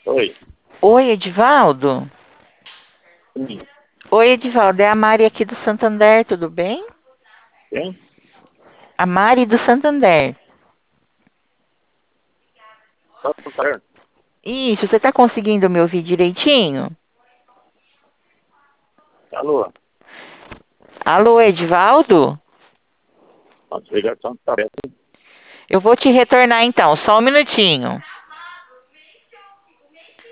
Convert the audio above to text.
Oi. Oi, Edivaldo? Sim. Oi, Edivaldo, é a Mari aqui do Santander, tudo bem? Quem? A Mari do Santander. Tá tudo certo? Isso, você tá conseguindo me ouvir direitinho? Alô? Alô, Edivaldo? Nossa ligação tá aberta. Eu vou te retornar então, só um minutinho.